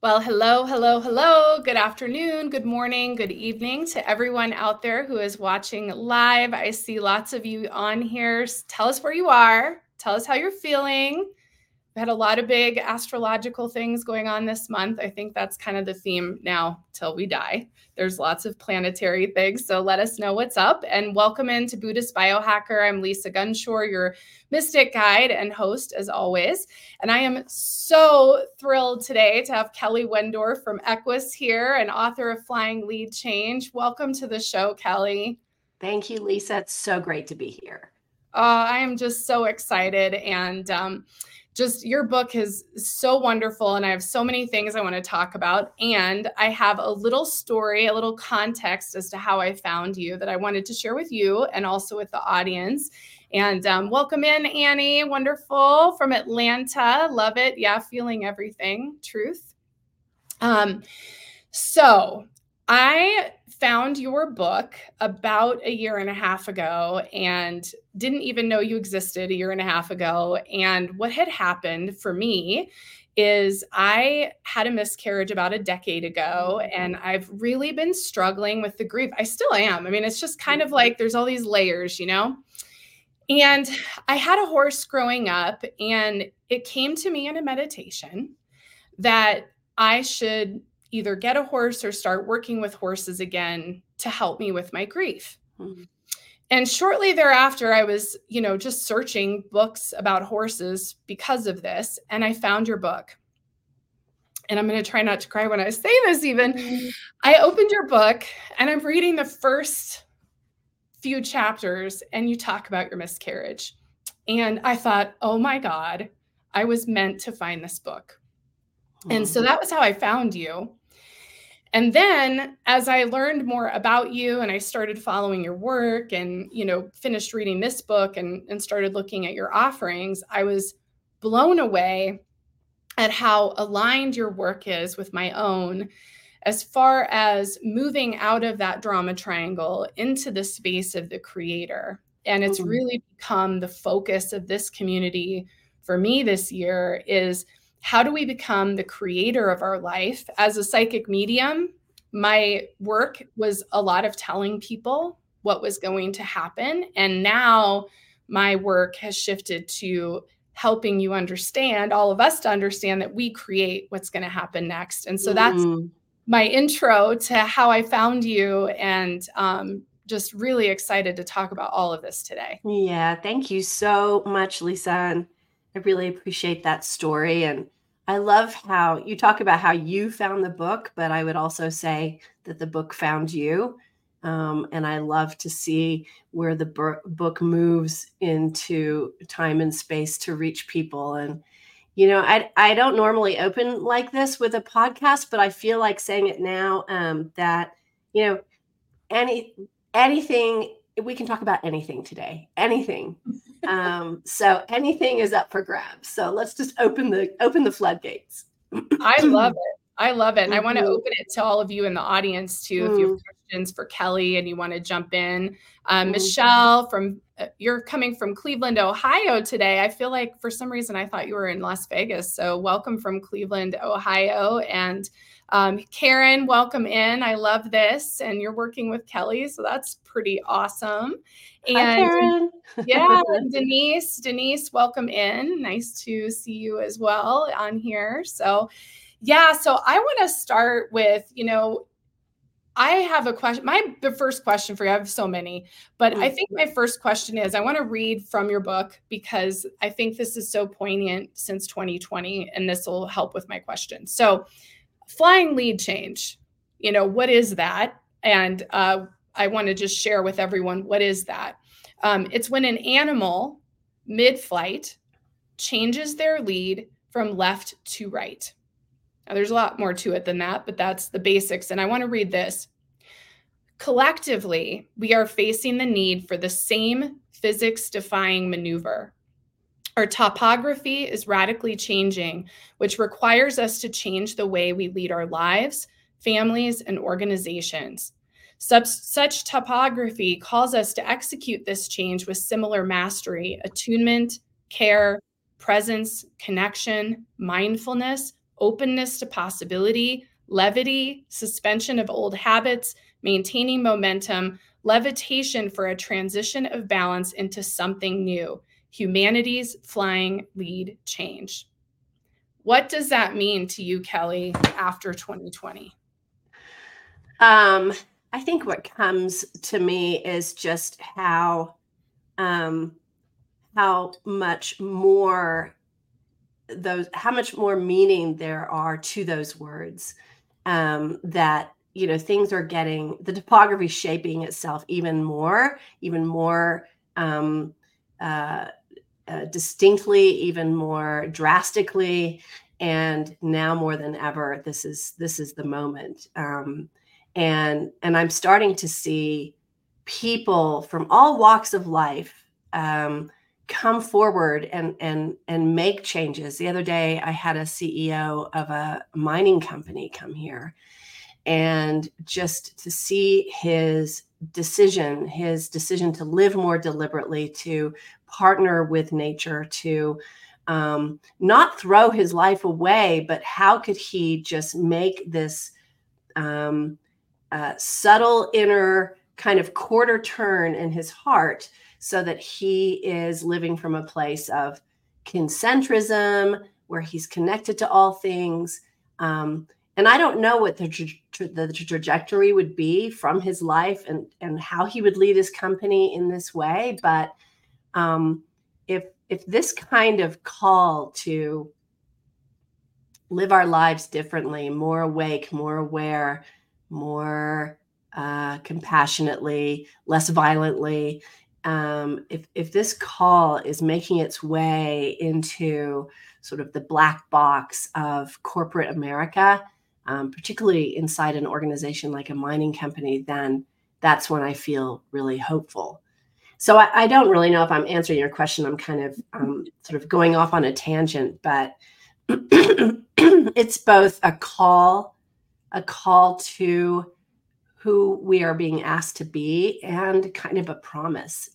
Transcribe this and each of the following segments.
Well, hello, hello, hello. Good afternoon, good morning, good evening to everyone out there who is watching live. I see lots of you on here. Tell us where you are. Tell us how you're feeling. We had a lot of big astrological things going on this month. I think that's kind of the theme now till we die. There's lots of planetary things. So let us know what's up. And welcome into Buddhist Biohacker. I'm Lisa Gunshore, your mystic guide and host as always. And I am so thrilled today to have Kelly Wendorf from Equus here and author of Flying Lead Change. Welcome to the show, Kelly. Thank you, Lisa. It's so great to be here. I am just so excited. And just your book is so wonderful. And I have so many things I want to talk about. And I have a little story, a little context as to how I found you that I wanted to share with you and also with the audience. And welcome in, Annie. Wonderful. From Atlanta. Love it. Yeah, feeling everything. Truth. So I found your book about a year and a half ago and didn't even know you existed a year and a half ago. And what had happened for me is I had a miscarriage about a decade ago, and I've really been struggling with the grief. I still am. I mean, it's just kind of like there's all these layers, you know? And I had a horse growing up, and it came to me in a meditation that I should either get a horse or start working with horses again to help me with my grief. Mm-hmm. And shortly thereafter, I was, just searching books about horses because of this. And I found your book. And I'm going to try not to cry when I say this even. Mm-hmm. I opened your book and I'm reading the first few chapters and you talk about your miscarriage. And I thought, oh my God, I was meant to find this book. Mm-hmm. And so that was how I found you. And then as I learned more about you and I started following your work and, finished reading this book and started looking at your offerings, I was blown away at how aligned your work is with my own as far as moving out of that drama triangle into the space of the creator. And it's really become the focus of this community for me this year is how do we become the creator of our life? As a psychic medium, my work was a lot of telling people what was going to happen. And now my work has shifted to helping you understand, all of us to understand that we create what's going to happen next. And so that's my intro to how I found you, and just really excited to talk about all of this today. Yeah, thank you so much, Lisa. And I really appreciate that story. And I love how you talk about how you found the book, but I would also say that the book found you. And I love to see where the book moves into time and space to reach people. And, I don't normally open like this with a podcast, but I feel like saying it now that, anything, we can talk about anything today, anything. So anything is up for grabs. So let's just open the floodgates. I love it. I love it. And I want to open it to all of you in the audience too. If you have questions for Kelly and you want to jump in. Michelle, you're coming from Cleveland, Ohio today. I feel like for some reason I thought you were in Las Vegas. So welcome from Cleveland, Ohio. And Karen, welcome in. I love this. And you're working with Kelly. So that's pretty awesome. And hi, Karen. Yeah, Denise, welcome in. Nice to see you as well on here. So so I want to start with, I have a question. The first question for you, I have so many, but I think my first question is, I want to read from your book because I think this is so poignant since 2020, and this will help with my question. So flying lead change, what is that? And I want to just share with everyone, what is that? It's when an animal mid-flight changes their lead from left to right. Now, there's a lot more to it than that, but that's the basics. And I want to read this. Collectively, we are facing the need for the same physics-defying maneuver. Our topography is radically changing, which requires us to change the way we lead our lives, families, and organizations. Such topography calls us to execute this change with similar mastery, attunement, care, presence, connection, mindfulness, openness to possibility, levity, suspension of old habits, maintaining momentum, levitation for a transition of balance into something new, humanity's flying lead change. What does that mean to you, Kelly, after 2020? I think what comes to me is just how much more meaning there are to those words, that, things are getting, the topography shaping itself even more distinctly, even more drastically. And now more than ever, this is the moment. And I'm starting to see people from all walks of life come forward and make changes. The other day, I had a CEO of a mining company come here, and just to see his decision to live more deliberately, to partner with nature, to not throw his life away, but how could he just make this subtle inner kind of quarter turn in his heart, so that he is living from a place of concentrism, where he's connected to all things. And I don't know what the trajectory would be from his life, and how he would lead his company in this way. But if this kind of call to live our lives differently, more awake, more aware, more compassionately, less violently, if this call is making its way into sort of the black box of corporate America, particularly inside an organization like a mining company, then that's when I feel really hopeful. So I don't really know if I'm answering your question. I'm kind of sort of going off on a tangent, but it's both a call to who we are being asked to be, and kind of a promise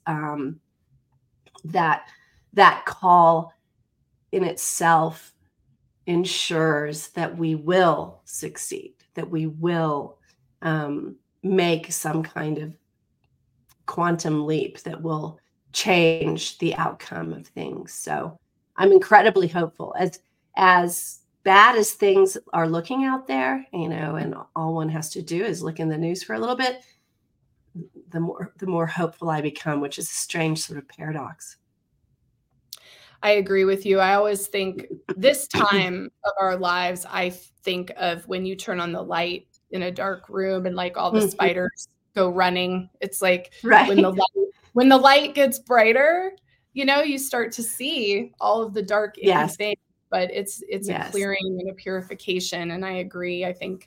that call in itself ensures that we will succeed, that we will make some kind of quantum leap that will change the outcome of things. So I'm incredibly hopeful. As bad as things are looking out there, and all one has to do is look in the news for a little bit, the more hopeful I become, which is a strange sort of paradox. I agree with you. I always think this time of our lives, I think of when you turn on the light in a dark room and like all the spiders go running. It's like right. when the light gets brighter, you start to see all of the dark icky things, but it's a clearing and a purification. And I agree. I think,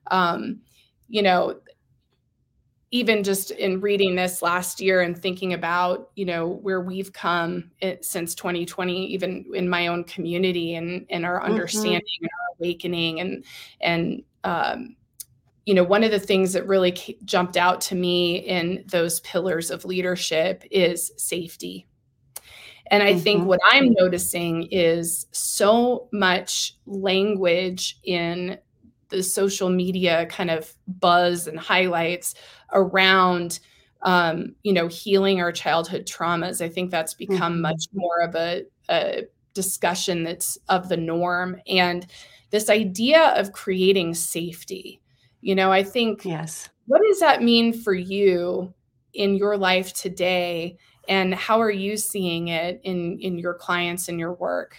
even just in reading this last year and thinking about, where we've come since 2020, even in my own community, and our understanding and our awakening. And one of the things that really jumped out to me in those pillars of leadership is safety. And I think what I'm noticing is so much language in the social media kind of buzz and highlights around, healing our childhood traumas. I think that's become much more of a discussion that's of the norm. And this idea of creating safety, I think, what does that mean for you in your life today? And how are you seeing it in your clients and your work?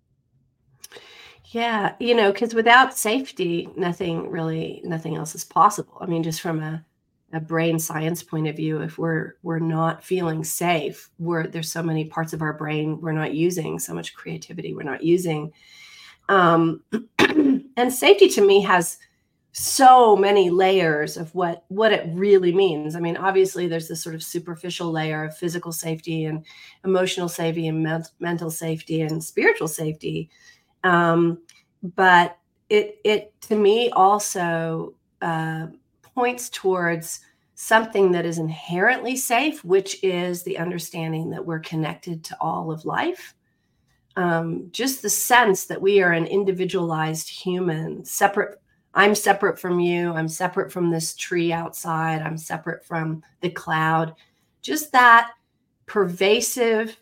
Yeah, because without safety, nothing else is possible. I mean, just from a brain science point of view, if we're not feeling safe, there's so many parts of our brain we're not using, so much creativity we're not using. And safety to me has so many layers of what it really means. I mean, obviously there's this sort of superficial layer of physical safety and emotional safety and mental safety and spiritual safety. But it to me also points towards something that is inherently safe, which is the understanding that we're connected to all of life. just the sense that we are an individualized human, separate. I'm separate from you. I'm separate from this tree outside. I'm separate from the cloud. Just that pervasive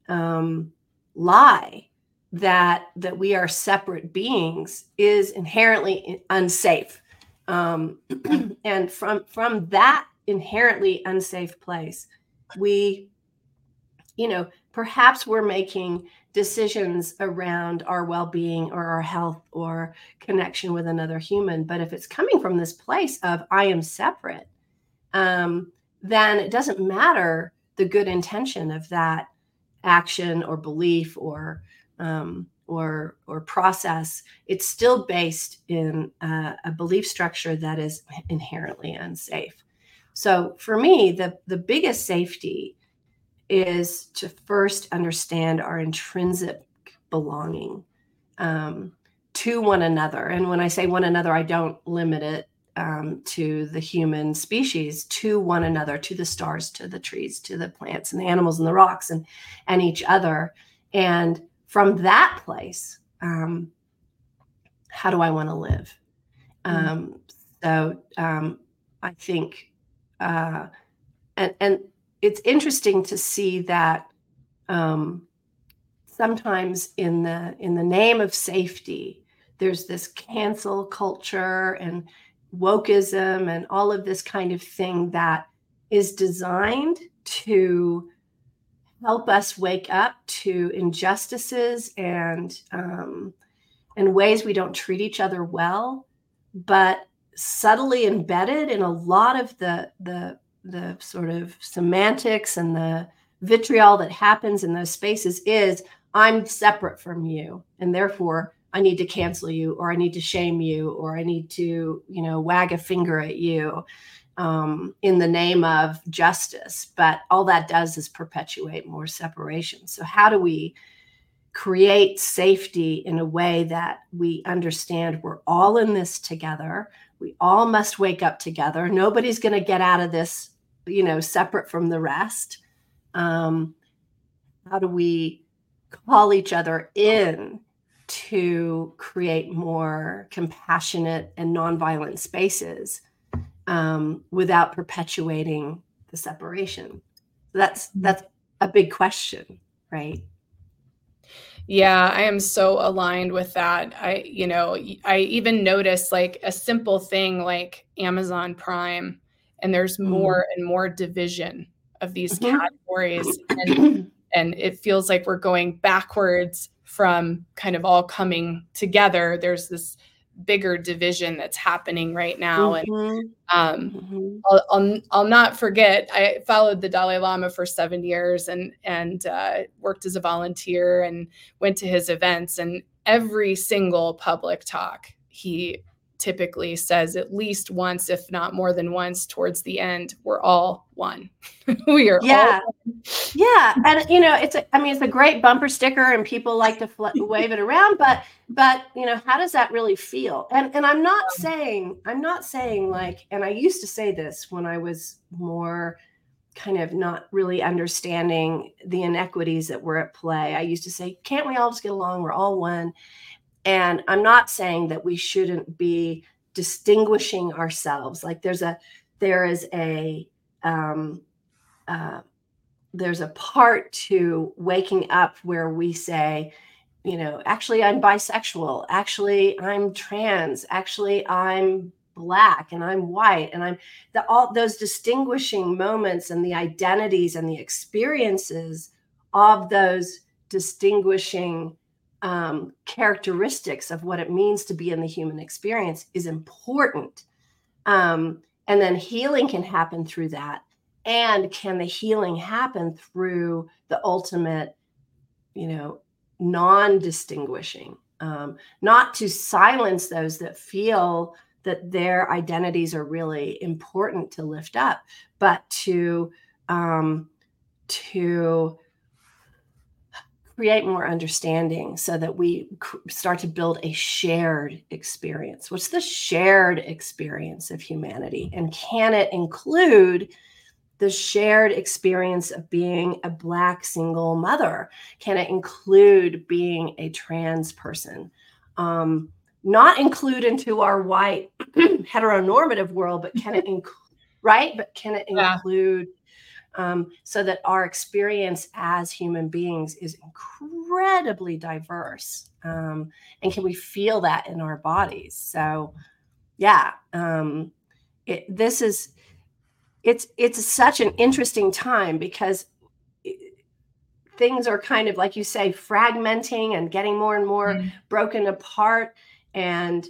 lie that we are separate beings is inherently unsafe. And from that inherently unsafe place, we, perhaps we're making decisions around our well-being or our health or connection with another human. But if it's coming from this place of I am separate, then it doesn't matter the good intention of that action or belief or process. It's still based in a belief structure that is inherently unsafe. So for me, the biggest safety is to first understand our intrinsic belonging to one another. And when I say one another, I don't limit it to the human species, to one another, to the stars, to the trees, to the plants and the animals and the rocks and each other. And from that place, how do I want to live? So I think, and it's interesting to see that sometimes in the name of safety, there's this cancel culture and wokeism and all of this kind of thing that is designed to help us wake up to injustices and ways we don't treat each other well, but subtly embedded in a lot of the sort of semantics and the vitriol that happens in those spaces is I'm separate from you, and therefore I need to cancel you, or I need to shame you, or I need to, wag a finger at you in the name of justice. But all that does is perpetuate more separation. So how do we create safety in a way that we understand we're all in this together? We all must wake up together. Nobody's going to get out of this, separate from the rest. How do we call each other in to create more compassionate and nonviolent spaces without perpetuating the separation? That's a big question, right? Yeah, I am so aligned with that. I even noticed like a simple thing like Amazon Prime, and there's more and more division of these categories. And it feels like we're going backwards from kind of all coming together. There's this bigger division that's happening right now. And I'll not forget, I followed the Dalai Lama for 7 years and worked as a volunteer and went to his events. And every single public talk, he typically says at least once, if not more than once, towards the end, we're all one. We are all one. Yeah. And, it's a great bumper sticker and people like to wave it around, but, how does that really feel? And I'm not saying like, and I used to say this when I was more kind of not really understanding the inequities that were at play. I used to say, can't we all just get along? We're all one. And I'm not saying that we shouldn't be distinguishing ourselves. Like there's a part to waking up where we say, actually I'm bisexual, actually I'm trans, actually I'm Black and I'm white, and I'm all those distinguishing moments and the identities and the experiences of those distinguishing characteristics of what it means to be in the human experience is important. And then healing can happen through that. And can the healing happen through the ultimate, non-distinguishing, not to silence those that feel that their identities are really important to lift up, but to create more understanding so that we start to build a shared experience. What's the shared experience of humanity? And can it include the shared experience of being a Black single mother? Can it include being a trans person? Not include into our white heteronormative world, but can it right? But can it include so that our experience as human beings is incredibly diverse? And can we feel that in our bodies? So, yeah, it's such an interesting time because things are kind of, like you say, fragmenting and getting more and more broken apart. And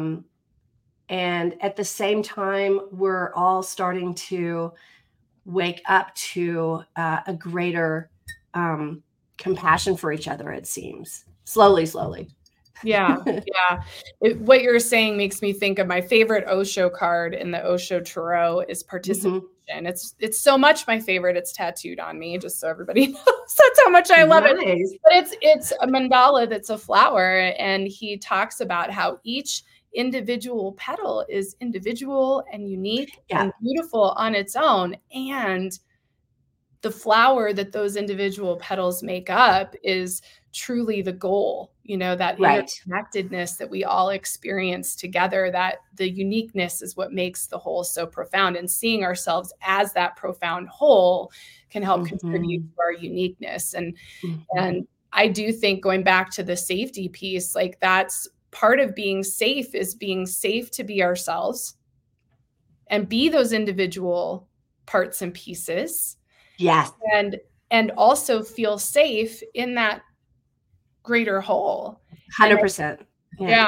at the same time, we're all starting to wake up to a greater compassion for each other, it seems. Slowly. Yeah. What you're saying makes me think of my favorite Osho card in the Osho Tarot is participation. It's so much my favorite. It's tattooed on me, just so everybody knows. That's how much I love it. But it's a mandala that's a flower, and he talks about how each individual petal is individual and unique and beautiful on its own, and the flower that those individual petals make up is truly the goal, that interconnectedness that we all experience together, that the uniqueness is what makes the whole so profound, and seeing ourselves as that profound whole can help contribute to our uniqueness. And I do think, going back to the safety piece, like that's part of being safe, is being safe to be ourselves and be those individual parts and pieces. Yes. And also feel safe in that greater whole. 100%. Yeah.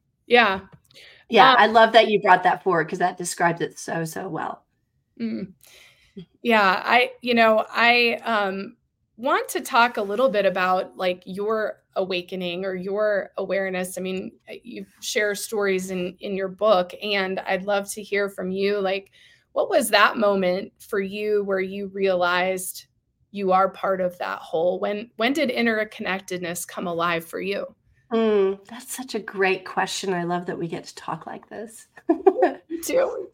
I love that you brought that forward, because that describes it so well. Yeah. I want to talk a little bit about like your awakening or your awareness. I mean, you share stories in your book, and I'd love to hear from you. Like, what was that moment for you where you realized you are part of that whole? When did interconnectedness come alive for you? That's such a great question. I love that we get to talk like this. Me too.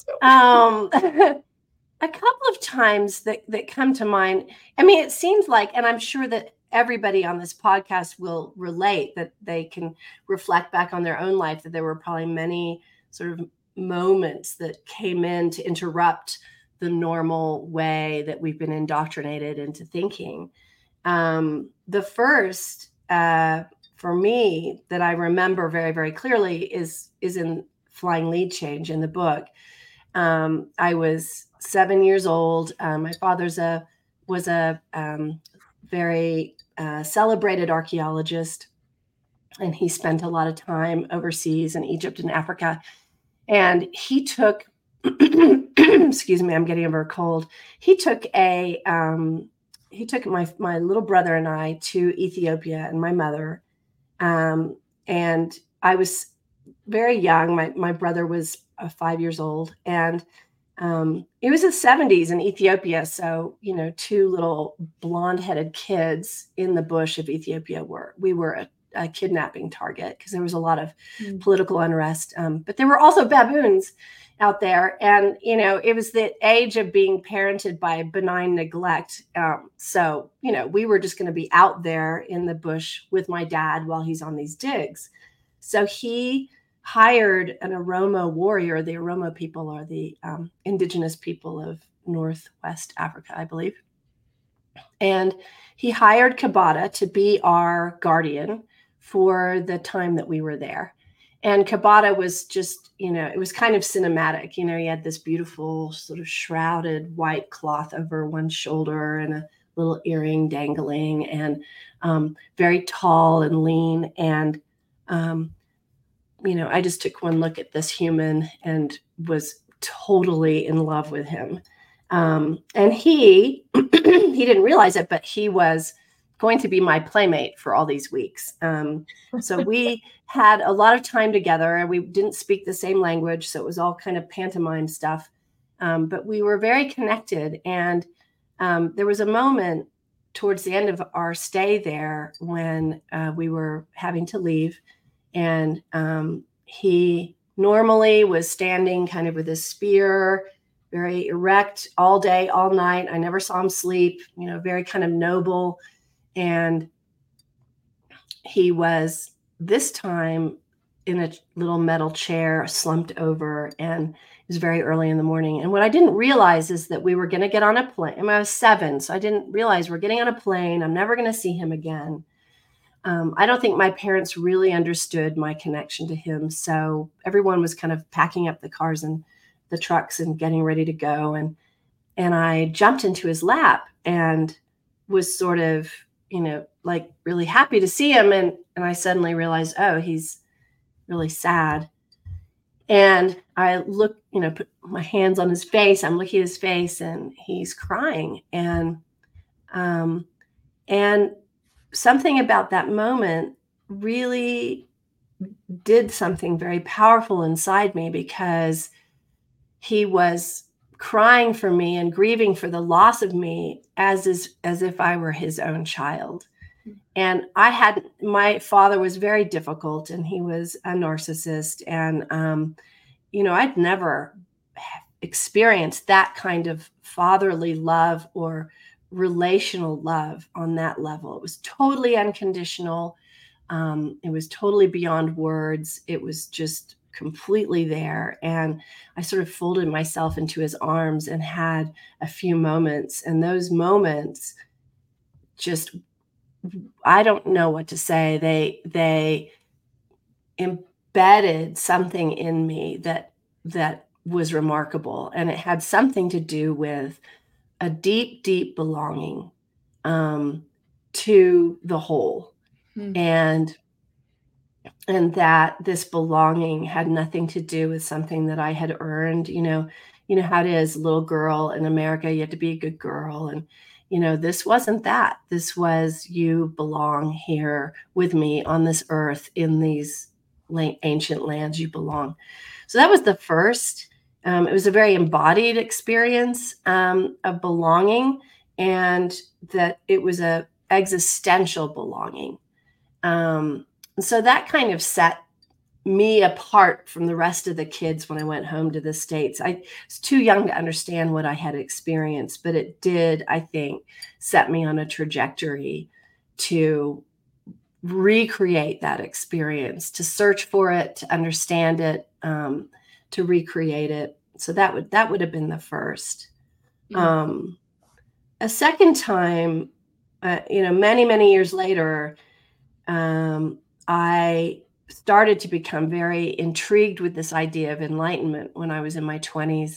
A couple of times that come to mind. I mean, it seems like, and I'm sure that everybody on this podcast will relate, that they can reflect back on their own life, that there were probably many sort of moments that came in to interrupt the normal way that we've been indoctrinated into thinking. The first for me that I remember very, very clearly is in Flying Lead Change in the book. I was 7 years old. My father's was a very celebrated archaeologist, and he spent a lot of time overseas in Egypt and Africa. And he took, excuse me, I'm getting over a cold. He took my little brother and I to Ethiopia, and my mother. And I was very young. My brother was 5 years old, and it was the 70s in Ethiopia. So, two little blonde-headed kids in the bush of Ethiopia we were a kidnapping target, because there was a lot of political unrest. But there were also baboons out there. And, it was the age of being parented by benign neglect. So, we were just going to be out there in the bush with my dad while he's on these digs. So he hired an Oromo warrior. The Oromo people are the indigenous people of Northwest Africa, I believe. And he hired Kabata to be our guardian for the time that we were there. And Kabata was just, it was kind of cinematic. He had this beautiful sort of shrouded white cloth over one shoulder and a little earring dangling, and very tall and lean. And, I just took one look at this human and was totally in love with him. And he didn't realize it, but he was going to be my playmate for all these weeks. So we had a lot of time together, and we didn't speak the same language. So it was all kind of pantomime stuff. But we were very connected. And there was a moment towards the end of our stay there when we were having to leave. And he normally was standing kind of with a spear very erect all day, all night. I never saw him sleep, very kind of noble. And he was this time in a little metal chair, slumped over, and it was very early in the morning. And what I didn't realize is that we were going to get on a plane. I was 7, so I didn't realize we're getting on a plane. I'm never going to see him again. I don't think my parents really understood my connection to him. So everyone was kind of packing up the cars and the trucks and getting ready to go. And I jumped into his lap and was sort of, like really happy to see him. And I suddenly realized, oh, he's really sad. And I look, put my hands on his face. I'm looking at his face and he's crying. And something about that moment really did something very powerful inside me, because he was crying for me and grieving for the loss of me as if I were his own child. And my father was very difficult, and he was a narcissist. And, I'd never experienced that kind of fatherly love or relational love on that level. It was totally unconditional. It was totally beyond words. It was just completely there. And I sort of folded myself into his arms and had a few moments. And those moments just, I don't know what to say. They embedded something in me that was remarkable. And it had something to do with a deep, deep belonging to the whole. And that this belonging had nothing to do with something that I had earned. You know how it is, little girl in America, you have to be a good girl. And, this wasn't that. This was, you belong here with me on this earth in these ancient lands, you belong. So that was the first. It was a very embodied experience of belonging, and that it was a existential belonging. So that kind of set me apart from the rest of the kids when I went home to the States. I was too young to understand what I had experienced, but it did, I think, set me on a trajectory to recreate that experience, to search for it, to understand it, to recreate it. So that would have been the first. A second time, many, many years later, I started to become very intrigued with this idea of enlightenment when I was in my 20s.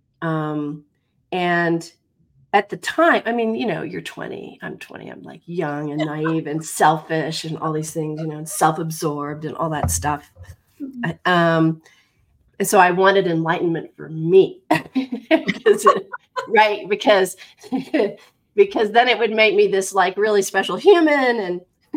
And at the time, you're 20, I'm 20, I'm like young and naive and selfish and all these things, and self-absorbed and all that stuff. And so I wanted enlightenment for me, right? Because then it would make me this like really special human. And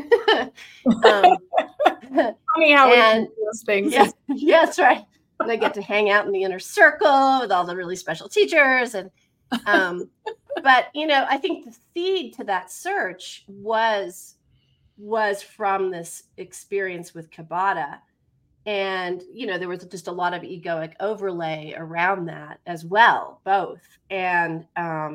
funny how we do those things. Yes, right. And I get to hang out in the inner circle with all the really special teachers. And but I think the seed to that search was from this experience with Kabbalah. And there was just a lot of egoic overlay around that as well, both. And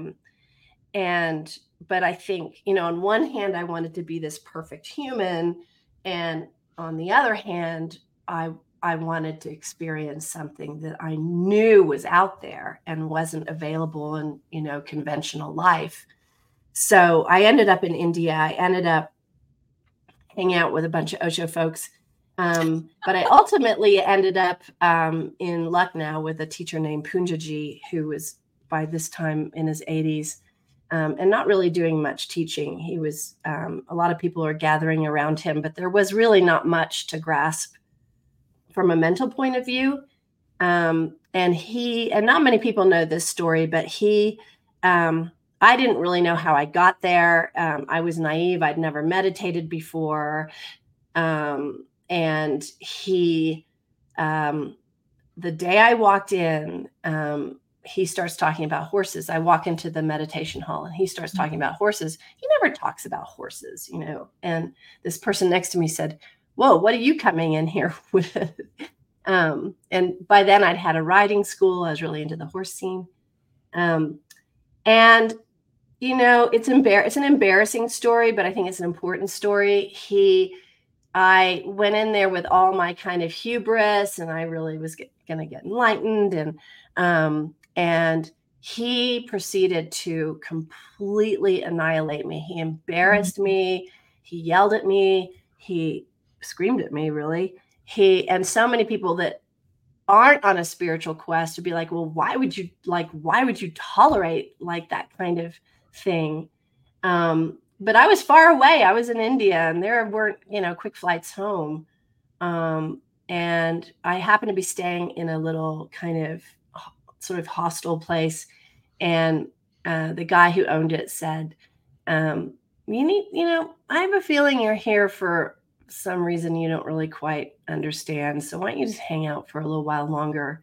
but I think, on one hand, I wanted to be this perfect human. And on the other hand, I wanted to experience something that I knew was out there and wasn't available in, conventional life. So I ended up in India. I ended up hanging out with a bunch of Osho folks. But I ultimately ended up in Lucknow with a teacher named Punjaji, who was by this time in his 80s. And not really doing much teaching. He was, a lot of people are gathering around him, but there was really not much to grasp from a mental point of view. And not many people know this story, but I didn't really know how I got there. I was naive. I'd never meditated before. And he, the day I walked in, he starts talking about horses. I walk into the meditation hall and he starts talking about horses. He never talks about horses, and this person next to me said, "Whoa, what are you coming in here with?" And by then I'd had a riding school. I was really into the horse scene. And it's an embarrassing story, but I think it's an important story. I went in there with all my kind of hubris, and I really was going to get enlightened. And he proceeded to completely annihilate me. He embarrassed me. He yelled at me. He screamed at me, really. And so many people that aren't on a spiritual quest would be like, well, why would you tolerate like that kind of thing? But I was far away. I was in India, and there weren't, quick flights home. And I happened to be staying in a little kind of sort of hostel place. And the guy who owned it said, I have a feeling you're here for some reason you don't really quite understand. So why don't you just hang out for a little while longer?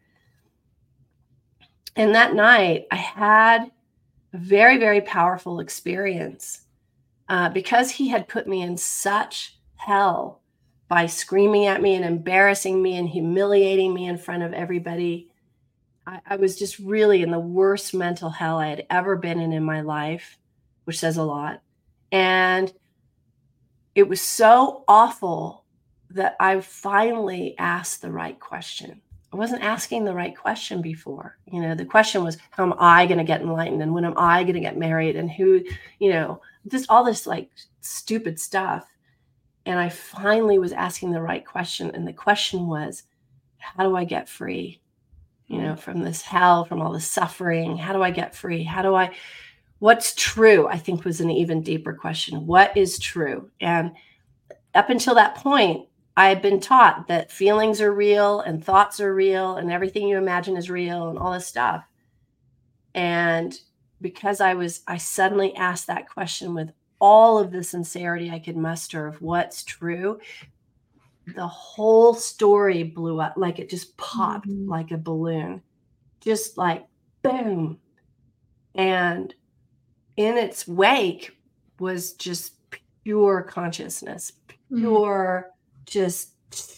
And that night I had a very, very powerful experience because he had put me in such hell by screaming at me and embarrassing me and humiliating me in front of everybody. I was just really in the worst mental hell I had ever been in my life, which says a lot. And it was so awful that I finally asked the right question. I wasn't asking the right question before. The question was, how am I going to get enlightened? And when am I going to get married? And who, just all this like stupid stuff. And I finally was asking the right question. And the question was, how do I get free, from this hell, from all the suffering? How do I get free? What's true? I think was an even deeper question. What is true? And up until that point, I had been taught that feelings are real and thoughts are real and everything you imagine is real and all this stuff. And because I suddenly asked that question with all of the sincerity I could muster of what's true, the whole story blew up, like it just popped like a balloon, just like boom. And in its wake was just pure consciousness, pure, just,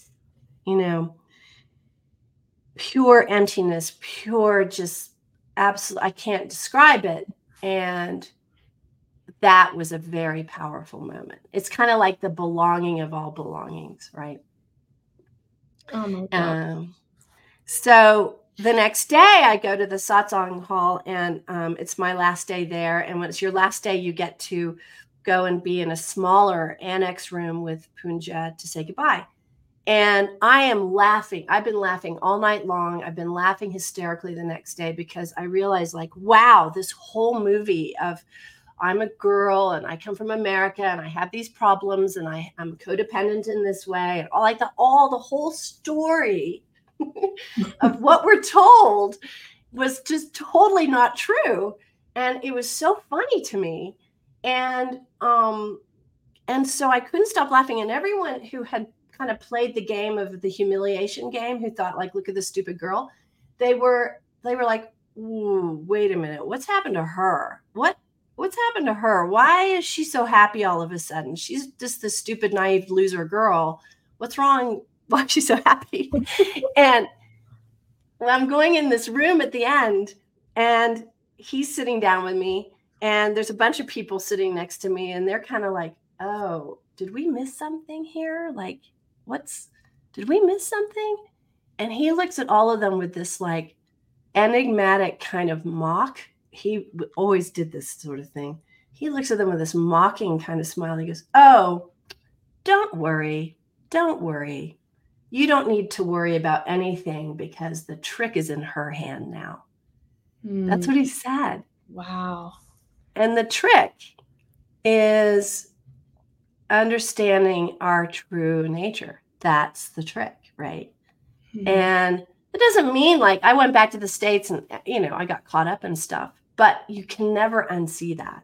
pure emptiness, pure, just absolute, I can't describe it. And that was a very powerful moment. It's kind of like the belonging of all belongings, right? Oh my God. So the next day I go to the satsang hall, and it's my last day there. And when it's your last day, you get to go and be in a smaller annex room with Punja to say goodbye. And I am laughing. I've been laughing all night long. I've been laughing hysterically the next day because I realized, like, wow, this whole movie of I'm a girl and I come from America and I have these problems and I'm codependent in this way, and all the whole story of what we're told was just totally not true. And it was so funny to me. And so I couldn't stop laughing. And everyone who had kind of played the game of the humiliation game, who thought, like, look at this stupid girl, they were like, ooh, wait a minute, what's happened to her? What's happened to her? Why is she so happy all of a sudden? She's just this stupid, naive loser girl. What's wrong? Why is she so happy? And I'm going in this room at the end, and he's sitting down with me, and there's a bunch of people sitting next to me, and they're kind of like, oh, did we miss something here? Like, did we miss something? And he looks at all of them with this like enigmatic kind of mock. He always did this sort of thing. He looks at them with this mocking kind of smile. He goes, oh, don't worry. Don't worry. You don't need to worry about anything because the trick is in her hand now. That's what he said. Wow. And the trick is understanding our true nature. That's the trick, right? And it doesn't mean like I went back to the States and, I got caught up in stuff, but you can never unsee that.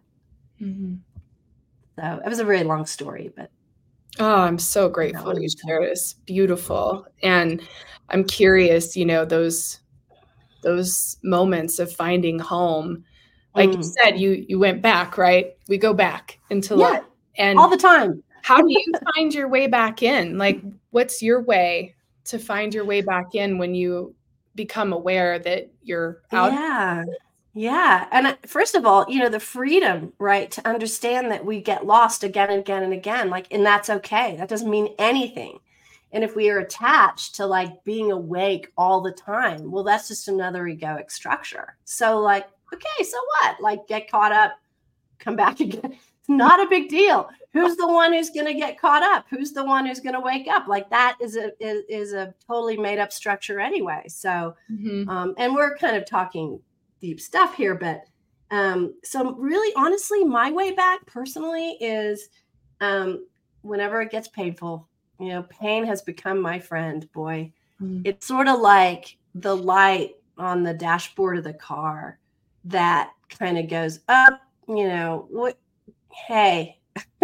So it was a very long story, but. Oh, I'm so grateful you shared it. It's beautiful. And I'm curious, those moments of finding home, like you said, you went back, right? We go back into life and all the time. How do you find your way back in? Like, what's your way to find your way back in when you become aware that you're out? Yeah. And first of all, the freedom, right, to understand that we get lost again and again and again, like, and that's okay. That doesn't mean anything. And if we are attached to like being awake all the time, well, that's just another egoic structure. So like, okay, so what? Like, get caught up, come back again. It's not a big deal. Who's the one who's going to get caught up? Who's the one who's going to wake up? Like, that is a totally made up structure anyway. So, and we're kind of talking deep stuff here, but so really, honestly, my way back personally is whenever it gets painful, pain has become my friend, boy. It's sort of like the light on the dashboard of the car that kind of goes up, what, hey.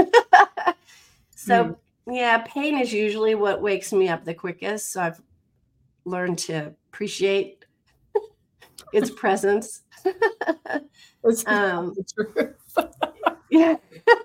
So yeah, pain is usually what wakes me up the quickest. So I've learned to appreciate its presence. Yeah.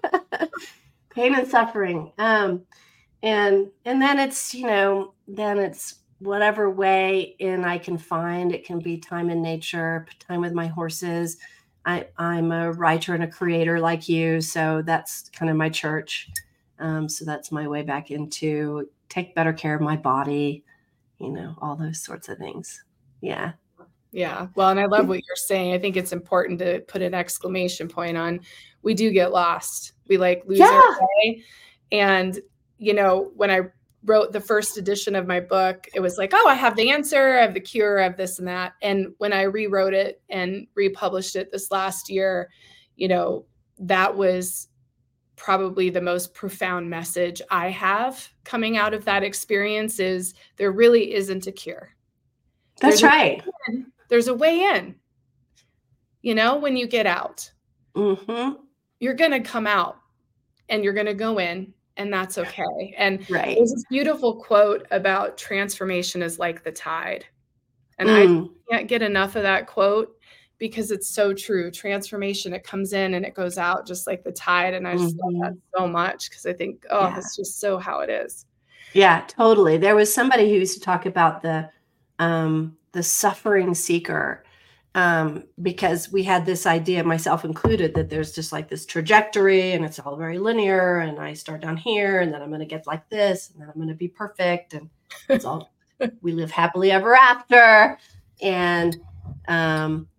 Pain and suffering. And then it's, then it's whatever way in I can find. It can be time in nature, time with my horses. I'm a writer and a creator like you. So that's kind of my church. So that's my way back into take better care of my body, all those sorts of things. Yeah. Yeah. Well, and I love what you're saying. I think it's important to put an exclamation point on, we do get lost. We like lose our way. And, when I wrote the first edition of my book, it was like, oh, I have the answer, I have the cure, I have this and that. And when I rewrote it and republished it this last year, that was probably the most profound message I have coming out of that experience is there really isn't a cure. That's right. There's a way in, when you get out, you're going to come out and you're going to go in, and that's okay. And there's this beautiful quote about transformation is like the tide. And I can't get enough of that quote because it's so true. Transformation, it comes in and it goes out just like the tide. And I just love that so much because I think, that's just so how it is. Yeah, totally. There was somebody who used to talk about the suffering seeker, because we had this idea, myself included, that there's just like this trajectory and it's all very linear. And I start down here and then I'm going to get like this and then I'm going to be perfect. And it's all, we live happily ever after. And one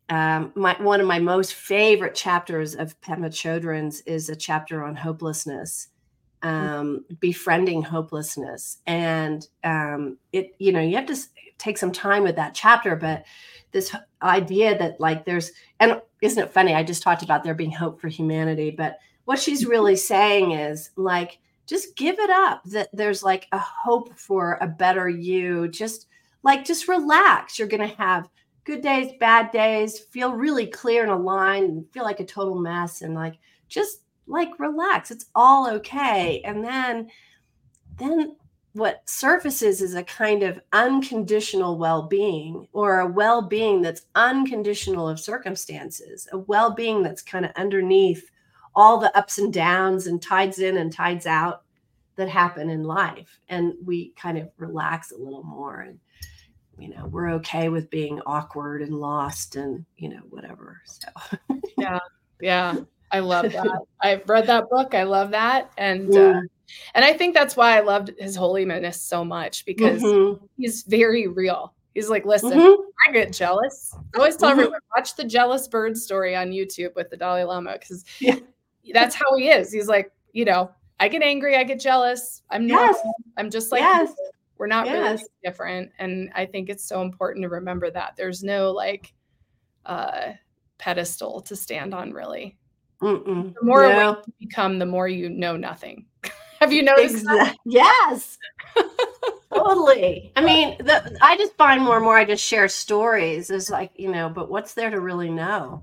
of my most favorite chapters of Pema Chodron's is a chapter on hopelessness. Befriending hopelessness. And it, you have to take some time with that chapter, but this idea that like and isn't it funny? I just talked about there being hope for humanity, but what she's really saying is like, just give it up, that there's like a hope for a better you. Just relax. You're going to have good days, bad days, feel really clear and aligned and feel like a total mess. And like, just like relax, it's all okay. And then what surfaces is a kind of unconditional well-being, or a well-being that's unconditional of circumstances, a well-being that's kind of underneath all the ups and downs and tides in and tides out that happen in life. And we kind of relax a little more, and we're okay with being awkward and lost and whatever. So yeah, I love that. I've read that book. I love that. And I think that's why I loved His Holiness so much, because he's very real. He's like, listen, I get jealous. I always tell everyone, watch the Jealous Bird story on YouTube with the Dalai Lama, because that's how he is. He's like, I get angry, I get jealous. I'm normal. I'm just like you. We're not really different. And I think it's so important to remember that there's no like pedestal to stand on, really. The more awake you become, the more you know nothing. Have you noticed that? Yes. Totally. I mean, I just find more and more I just share stories. It's like, but what's there to really know?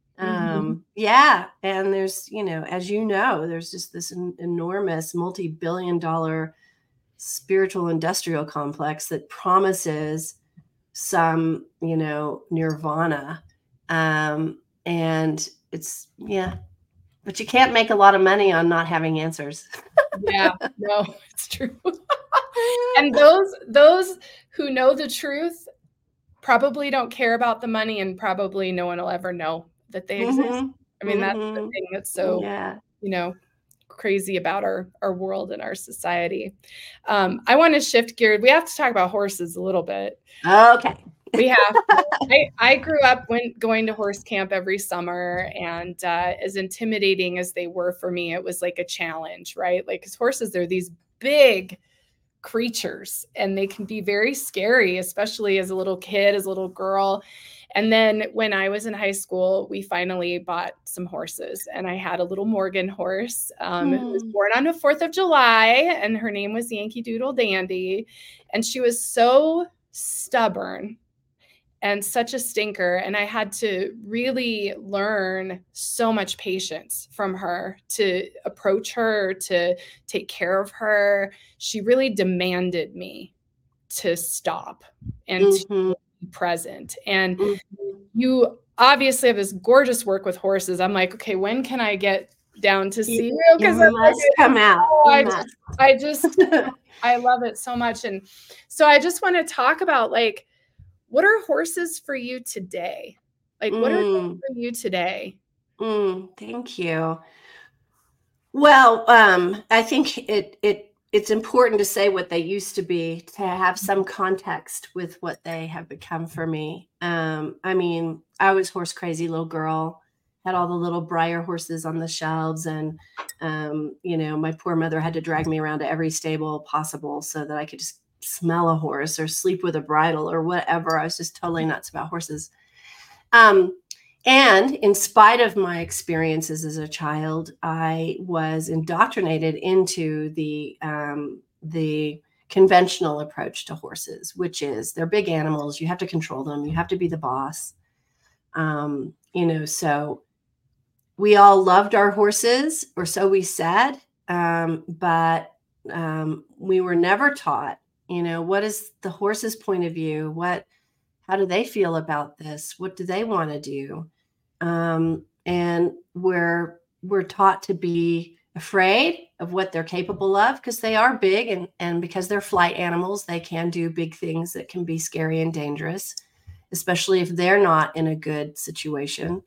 Yeah. And there's, as there's just this enormous multi-billion-dollar spiritual industrial complex that promises some, nirvana. And it's, but you can't make a lot of money on not having answers. Yeah, no, it's true. And those who know the truth probably don't care about the money, and probably no one will ever know that they exist. I mean, that's the thing that's so, Yeah. crazy about our world and our society. I want to shift gears. We have to talk about horses a little bit. Okay. We have. I grew up going to horse camp every summer, and as intimidating as they were for me, it was like a challenge, right? Like, because horses, they're these big creatures, and they can be very scary, especially as a little kid, as a little girl. And then when I was in high school, we finally bought some horses, and I had a little Morgan horse. It was born on the 4th of July, and her name was Yankee Doodle Dandy. And she was so stubborn and such a stinker. And I had to really learn so much patience from her, to approach her, to take care of her. She really demanded me to stop and to be present. And you obviously have this gorgeous work with horses. I'm like, okay, when can I get down to see you? Because you must come out. I love it so much. And so I just want to talk about, like, what are horses for you today? Like, what are they for you today? Thank you. Well, I think it's important to say what they used to be, to have some context with what they have become for me. I mean, I was horse crazy little girl, had all the little Breyer horses on the shelves, and my poor mother had to drag me around to every stable possible so that I could just smell a horse or sleep with a bridle or whatever. I was just totally nuts about horses. And in spite of my experiences as a child, I was indoctrinated into the conventional approach to horses, which is they're big animals. You have to control them. You have to be the boss. So we all loved our horses, or so we said, but we were never taught, what is the horse's point of view? How do they feel about this? What do they want to do? And we're taught to be afraid of what they're capable of, because they are big, and because they're flight animals, they can do big things that can be scary and dangerous, especially if they're not in a good situation.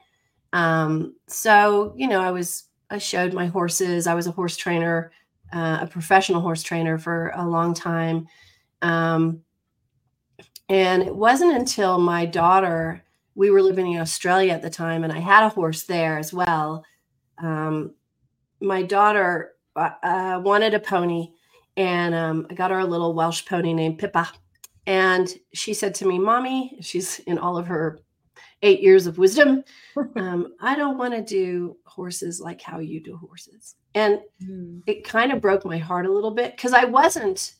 I showed my horses. I was a horse trainer, a professional horse trainer for a long time. And it wasn't until my daughter, we were living in Australia at the time, and I had a horse there as well. My daughter wanted a pony, and I got her a little Welsh pony named Pippa. And she said to me, "Mommy," she's in all of her 8 years of wisdom, "I don't want to do horses like how you do horses." And it kind of broke my heart a little bit, because I wasn't,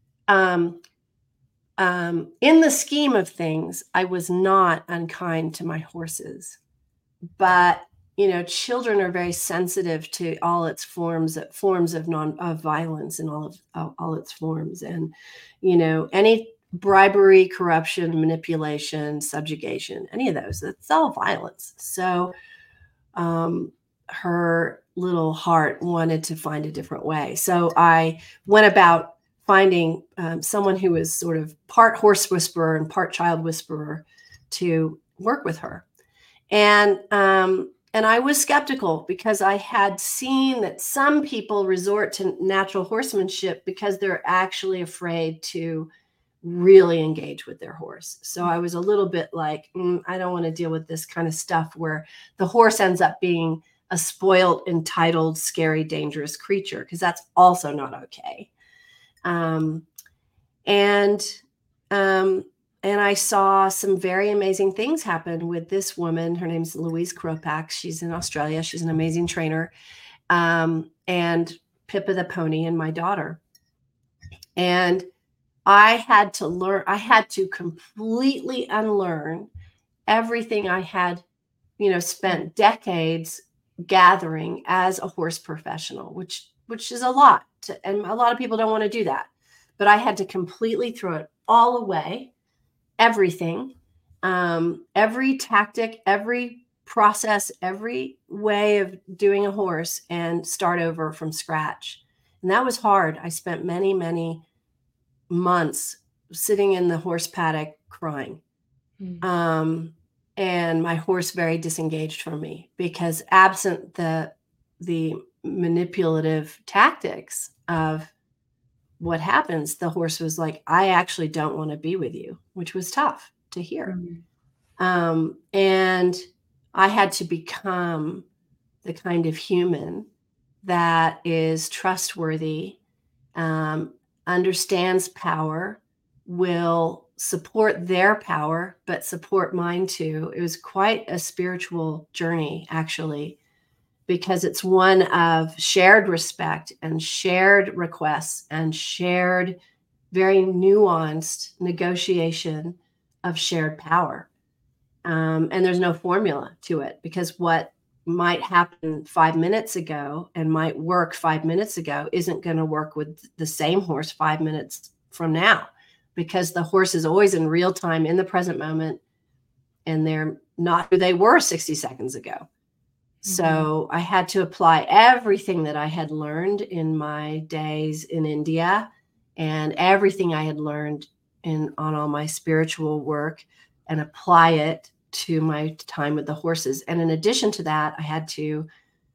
in the scheme of things, I was not unkind to my horses. But, children are very sensitive to all its forms of violence in all its forms. And, any bribery, corruption, manipulation, subjugation, any of those, it's all violence. So her little heart wanted to find a different way. So I went about finding someone who was sort of part horse whisperer and part child whisperer to work with her. And I was skeptical, because I had seen that some people resort to natural horsemanship because they're actually afraid to really engage with their horse. So I was a little bit like, I don't want to deal with this kind of stuff where the horse ends up being a spoiled, entitled, scary, dangerous creature, because that's also not okay. And I saw some very amazing things happen with this woman. Her name's Louise Kropak. She's in Australia. She's an amazing trainer. And Pippa the pony, and my daughter. And I had to completely unlearn everything I had, spent decades gathering as a horse professional, which is a lot. And a lot of people don't want to do that. But I had to completely throw it all away, everything, every tactic, every process, every way of doing a horse, and start over from scratch. And that was hard. I spent many, many months sitting in the horse paddock crying, And my horse very disengaged from me, because absent the manipulative tactics of what happens, the horse was like, I actually don't want to be with you, which was tough to hear. And I had to become the kind of human that is trustworthy, understands power, will support their power, but support mine too. It was quite a spiritual journey, actually, because it's one of shared respect and shared requests and shared, very nuanced negotiation of shared power. And there's no formula to it, because what might happen 5 minutes ago and might work 5 minutes ago isn't going to work with the same horse 5 minutes from now, because the horse is always in real time in the present moment, and they're not who they were 60 seconds ago. So I had to apply everything that I had learned in my days in India and everything I had learned on all my spiritual work, and apply it to my time with the horses. And in addition to that, I had to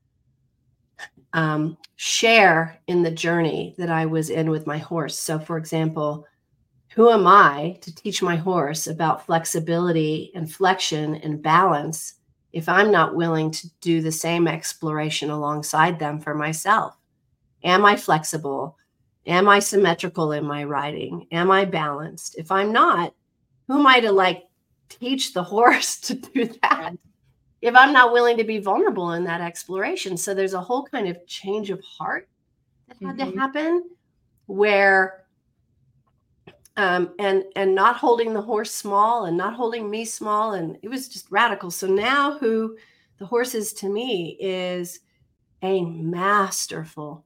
share in the journey that I was in with my horse. So, for example, who am I to teach my horse about flexibility and flexion and balance if I'm not willing to do the same exploration alongside them for myself? Am I flexible? Am I symmetrical in my riding? Am I balanced? If I'm not, who am I to teach the horse to do that if I'm not willing to be vulnerable in that exploration? So there's a whole kind of change of heart that had to happen, where and not holding the horse small and not holding me small, and it was just radical. So now who the horse is to me is a masterful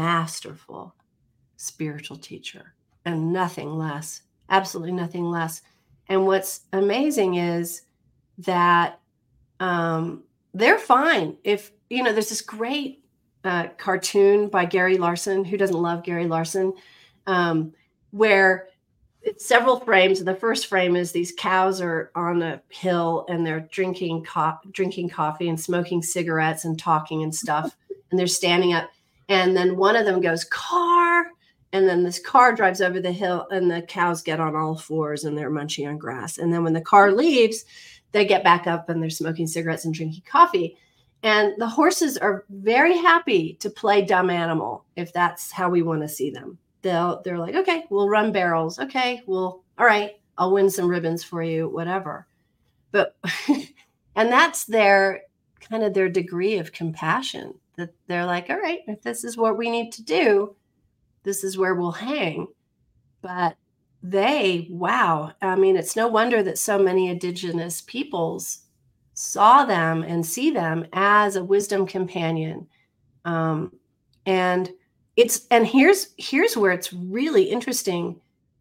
spiritual teacher, and nothing less, absolutely nothing less. And what's amazing is that they're fine. If, there's this great cartoon by Gary Larson. Who doesn't love Gary Larson? Where it's several frames. And the first frame is these cows are on a hill and they're drinking coffee and smoking cigarettes and talking and stuff. And they're standing up. And then one of them goes, "Car." And then this car drives over the hill, and the cows get on all fours and they're munching on grass. And then when the car leaves, they get back up and they're smoking cigarettes and drinking coffee. And the horses are very happy to play dumb animal if that's how we want to see them. They're like, okay, we'll run barrels. Okay, well, all right, I'll win some ribbons for you, whatever. But and that's their degree of compassion, that they're like, all right, if this is what we need to do, this is where we'll hang. But it's no wonder that so many indigenous peoples saw them and see them as a wisdom companion. And here's where it's really interesting.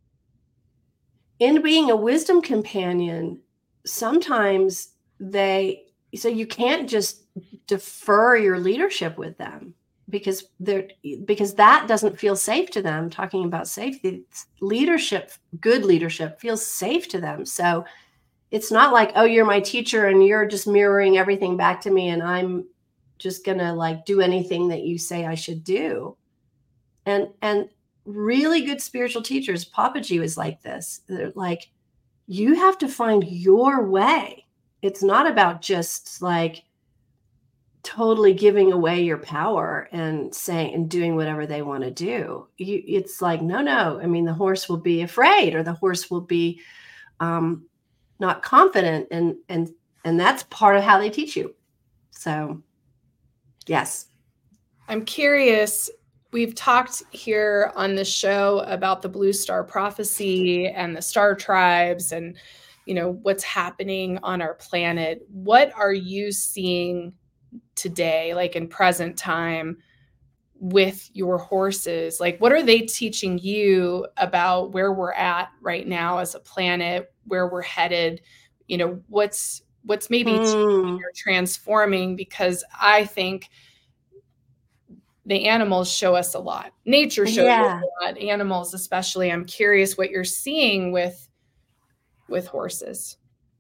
In being a wisdom companion, sometimes you can't just defer your leadership with them, because that doesn't feel safe to them. Talking about safety, good leadership feels safe to them. So it's not like, oh, you're my teacher and you're just mirroring everything back to me, and I'm just gonna do anything that you say I should do. And really good spiritual teachers, Papaji was like this. They're like, you have to find your way. It's not about just totally giving away your power and saying and doing whatever they want to do. It's like, no. I mean, the horse will be afraid, or the horse will be not confident, and that's part of how they teach you. So, yes. I'm curious. We've talked here on the show about the Blue Star Prophecy and the star tribes and, what's happening on our planet. What are you seeing today, in present time, with your horses? What are they teaching you about where we're at right now as a planet, where we're headed? What's maybe transforming? Because I think the animals show us a lot. Nature shows us a lot. Animals, especially. I'm curious what you're seeing with horses.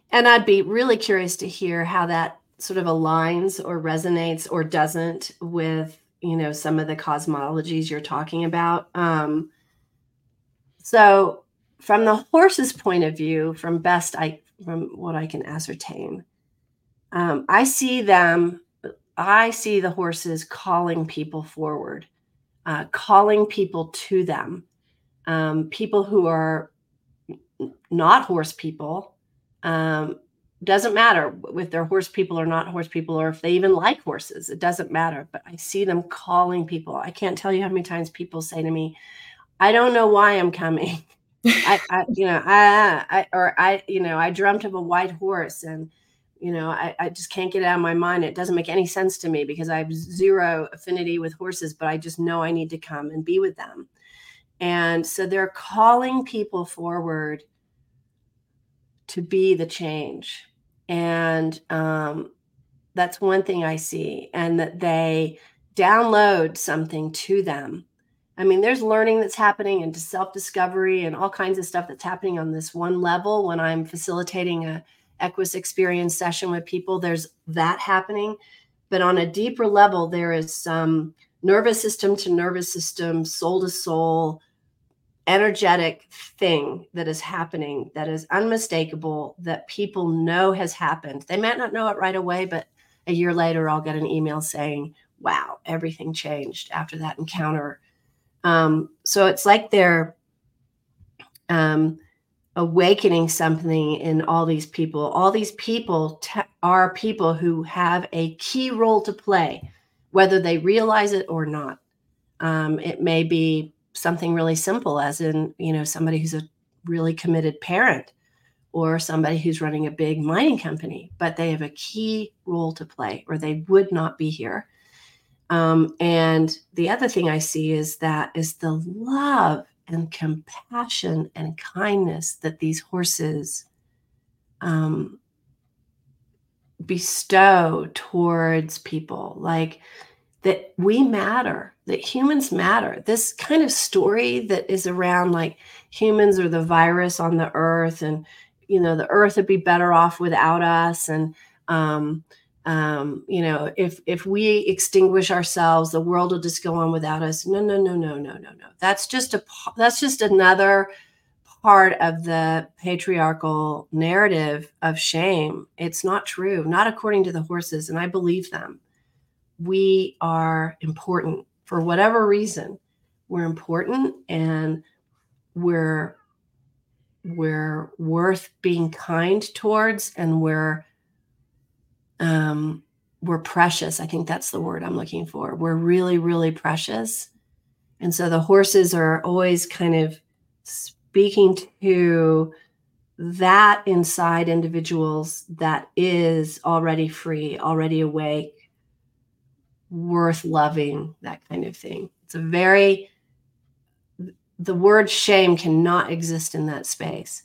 And I'd be really curious to hear how that sort of aligns or resonates or doesn't with, some of the cosmologies you're talking about. So from the horse's point of view, from what I can ascertain, I see the horses calling people forward, calling people to them, people who are not horse people. Doesn't matter if they're horse people or not horse people, or if they even like horses, it doesn't matter. But I see them calling people. I can't tell you how many times people say to me, I don't know why I'm coming. I dreamt of a white horse, and I just can't get it out of my mind. It doesn't make any sense to me because I have zero affinity with horses, but I just know I need to come and be with them. And so they're calling people forward to be the change. And that's one thing I see, and that they download something to them. I mean, there's learning that's happening and self-discovery and all kinds of stuff that's happening on this one level. When I'm facilitating a Equus experience session with people, there's that happening. But on a deeper level, there is some nervous system to nervous system, soul to soul, energetic thing that is happening that is unmistakable, that people know has happened. They might not know it right away, but a year later, I'll get an email saying, wow, everything changed after that encounter. So it's like they're awakening something in all these people. All these people are people who have a key role to play, whether they realize it or not. It may be something really simple, as in, somebody who's a really committed parent, or somebody who's running a big mining company, but they have a key role to play, or they would not be here. And the other thing I see is the love and compassion and kindness that these horses bestow towards people, like that we matter, that humans matter. This kind of story that is around like humans are the virus on the earth, and the earth would be better off without us, and if we extinguish ourselves, the world will just go on without us. No. That's just another part of the patriarchal narrative of shame. It's not true, not according to the horses, and I believe them. We are important for whatever reason. We're important, and we're worth being kind towards, and we're precious. I think that's the word I'm looking for. We're really, really precious. And so the horses are always kind of speaking to that inside individuals that is already free, already awake, worth loving, that kind of thing. The word shame cannot exist in that space.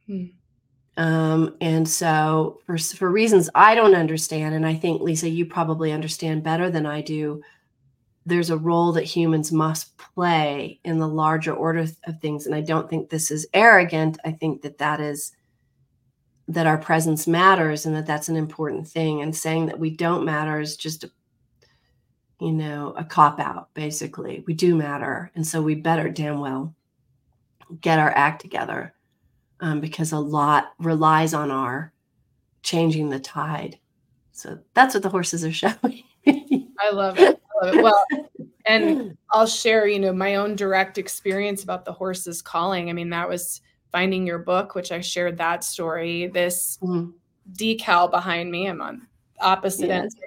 And so for reasons I don't understand, and I think, Lisa, you probably understand better than I do, there's a role that humans must play in the larger order of things. And I don't think this is arrogant. I think that our presence matters, and that's an important thing. And saying that we don't matter is just a cop-out, basically. We do matter. And so we better damn well get our act together, because a lot relies on our changing the tide. So that's what the horses are showing. I love it. Well, and I'll share, my own direct experience about the horses calling. I mean, that was finding your book, which I shared that story. This decal behind me, I'm on opposite ends.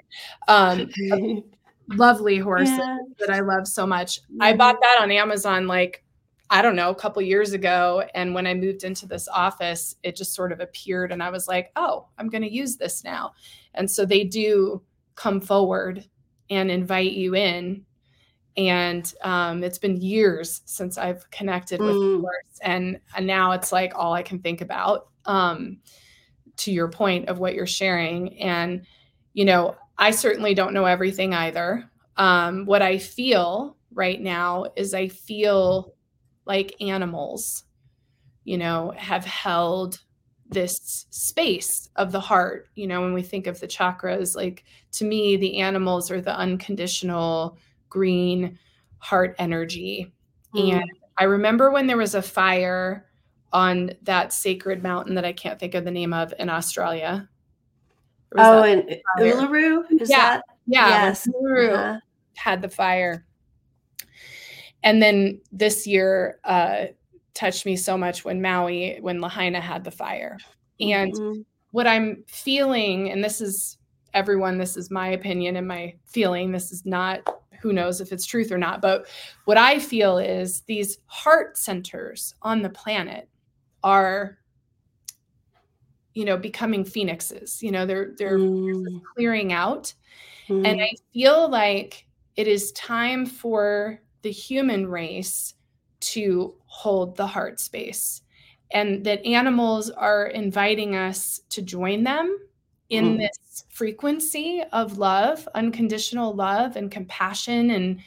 Lovely horses that I love so much. I bought that on Amazon, I don't know, a couple years ago. And when I moved into this office, it just sort of appeared, and I was like, oh, I'm going to use this now. And so they do come forward and invite you in. And it's been years since I've connected with the horse. And now it's like all I can think about, to your point of what you're sharing. And, I certainly don't know everything either. What I feel right now is I feel like animals, have held this space of the heart. You know, when we think of the chakras, like to me, the animals are the unconditional green heart energy. And I remember when there was a fire on that sacred mountain that I can't think of the name of in Australia. And Uluru? Is that? Yeah. Yes. Uluru had the fire. And then this year touched me so much when Lahaina had the fire. And what I'm feeling, and this is my opinion and my feeling, this is not, who knows if it's truth or not, but what I feel is these heart centers on the planet are, you know, becoming phoenixes. You know, they're clearing out. And I feel like it is time for the human race to hold the heart space, and that animals are inviting us to join them in this frequency of love, unconditional love and compassion.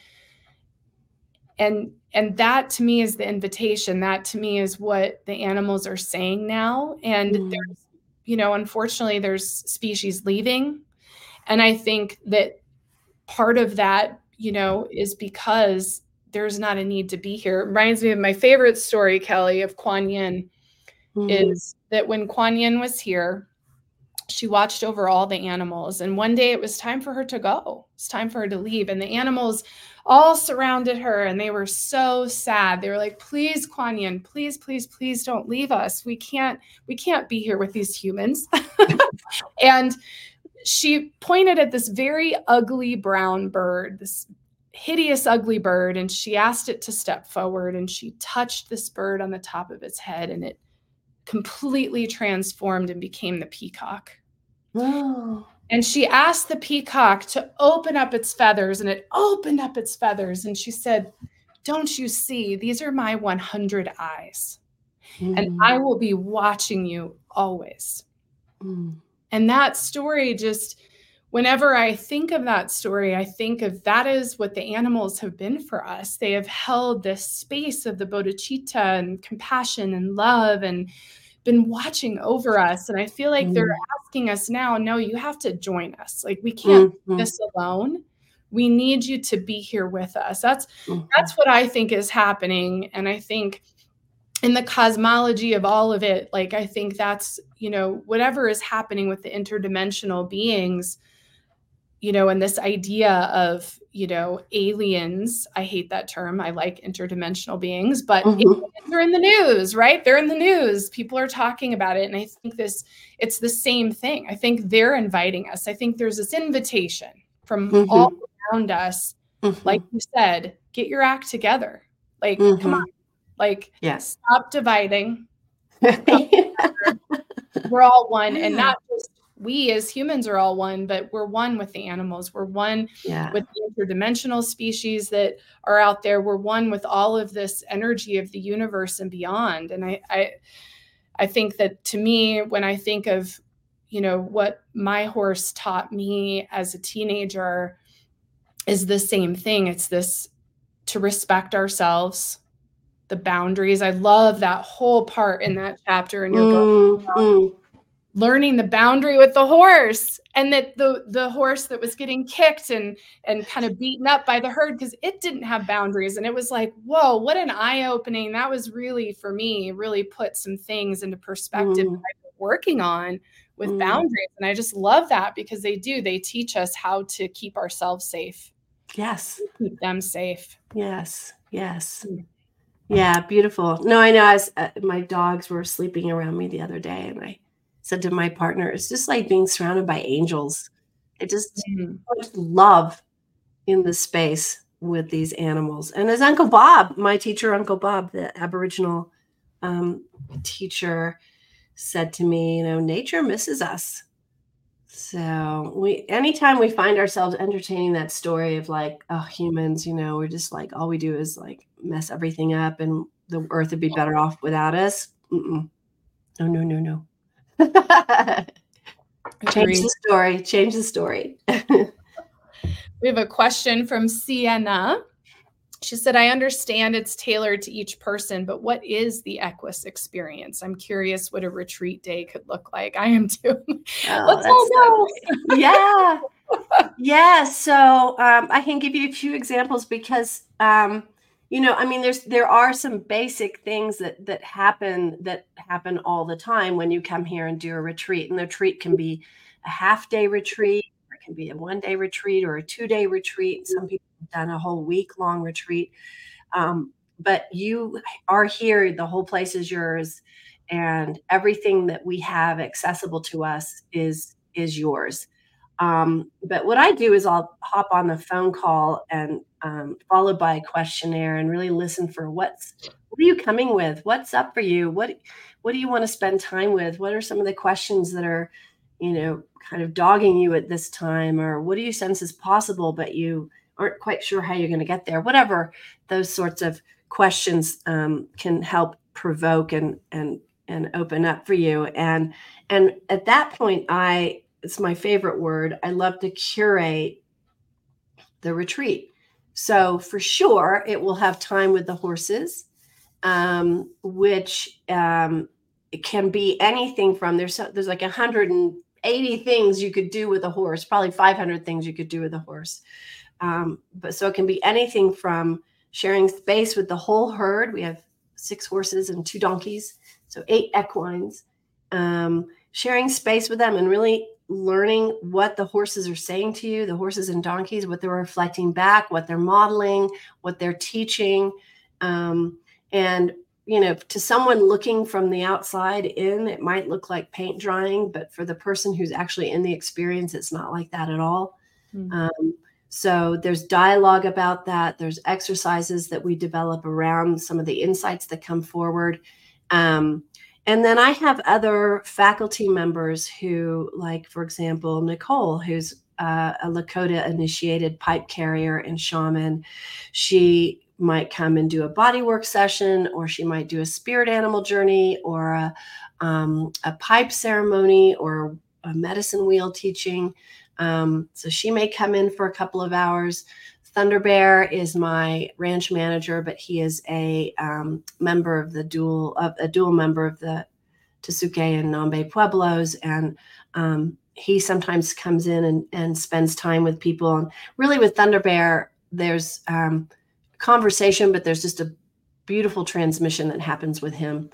And that to me is the invitation. That to me is what the animals are saying now. And there's, you know, unfortunately there's species leaving. And I think that part of that, you know, is because there's not a need to be here. It reminds me of my favorite story, Kelly, of Kuan Yin, is that when Kuan Yin was here, she watched over all the animals. And one day it was time for her to go. It's time for her to leave. And the animals all surrounded her and they were so sad. They were like, please, Kuan Yin, please, please, please don't leave us. We can't be here with these humans. And she pointed at this very ugly brown bird, this hideous, ugly bird. And she asked it to step forward, and she touched this bird on the top of its head, and it completely transformed and became the peacock. Oh. And she asked the peacock to open up its feathers, and it opened up its feathers. And she said, don't you see, these are my 100 eyes, and I will be watching you always. And that story, just whenever I think of that story, I think of that is what the animals have been for us. They have held this space of the bodhicitta and compassion and love and been watching over us. And I feel like they're asking us now, no, you have to join us. Like, we can't do this alone. We need you to be here with us. That's what I think is happening. And I think in the cosmology of all of it, like, I think that's, you know, whatever is happening with the interdimensional beings, you know, and this idea of, you know, aliens. I hate that term. I like interdimensional beings, but aliens are in the news, right? They're in the news. People are talking about it. And I think it's the same thing. I think they're inviting us. I think there's this invitation from all around us. Like you said, get your act together. Like, come on. Like, stop dividing. We're all one, and not just we as humans are all one, but we're one with the animals. We're one with the interdimensional species that are out there. We're one with all of this energy of the universe and beyond. And I think that, to me, when I think of, you know, what my horse taught me as a teenager is the same thing. It's this, to respect ourselves, the boundaries. I love that whole part in that chapter. And you're learning the boundary with the horse, and that the horse that was getting kicked and kind of beaten up by the herd because it didn't have boundaries. And it was like, whoa, what an eye-opening. That was really, for me, really put some things into perspective that I've been working on with boundaries. And I just love that, because they teach us how to keep ourselves safe. Yes. Keep them safe. Yes. Yeah, beautiful. No, I know. My dogs were sleeping around me the other day, and I said to my partner, it's just like being surrounded by angels. It just so much love in the space with these animals. And as Uncle Bob, my teacher, Uncle Bob, the Aboriginal teacher, said to me, you know, nature misses us. So anytime we find ourselves entertaining that story of like, oh, humans, you know, we're just like, all we do is like mess everything up and the earth would be better off without us. No. Change the story. We have a question from Sienna. She said, I understand it's tailored to each person, but what is the Equus experience? I'm curious what a retreat day could look like. I am too. Oh, Let's all go. so yeah. Yeah. So I can give you a few examples because, you know, I mean, there are some basic things that happen all the time when you come here and do a retreat. And the retreat can be a half-day retreat, or it can be a one-day retreat or a 2-day retreat. Some people have done a whole week-long retreat. But you are here, the whole place is yours, and everything that we have accessible to us is yours. But what I do is I'll hop on the phone call and followed by a questionnaire and really listen for what are you coming with? What's up for you? What do you want to spend time with? What are some of the questions that are, you know, kind of dogging you at this time? Or what do you sense is possible, but you aren't quite sure how you're going to get there? Whatever those sorts of questions can help provoke and open up for you. And at that point, it's my favorite word. I love to curate the retreat. So for sure, it will have time with the horses, which it can be anything from there's like 180 things you could do with a horse, probably 500 things you could do with a horse. But so it can be anything from sharing space with the whole herd. We have 6 horses and 2 donkeys, so 8 equines. Sharing space with them and really learning what the horses are saying to you, the horses and donkeys, what they're reflecting back, what they're modeling, what they're teaching. And, you know, to someone looking from the outside in, it might look like paint drying, but for the person who's actually in the experience, it's not like that at all. Mm-hmm. So there's dialogue about that. There's exercises that we develop around some of the insights that come forward. And then I have other faculty members who, like, for example, Nicole, who's a Lakota-initiated pipe carrier and shaman. She might come and do a bodywork session, or she might do a spirit animal journey, or a pipe ceremony, or a medicine wheel teaching. So she may come in for a couple of hours. Thunder Bear is my ranch manager, but he is a member of a dual member of the Tesuque and Nambe Pueblos. And he sometimes comes in and spends time with people. And really with Thunder Bear, there's conversation, but there's just a beautiful transmission that happens with him.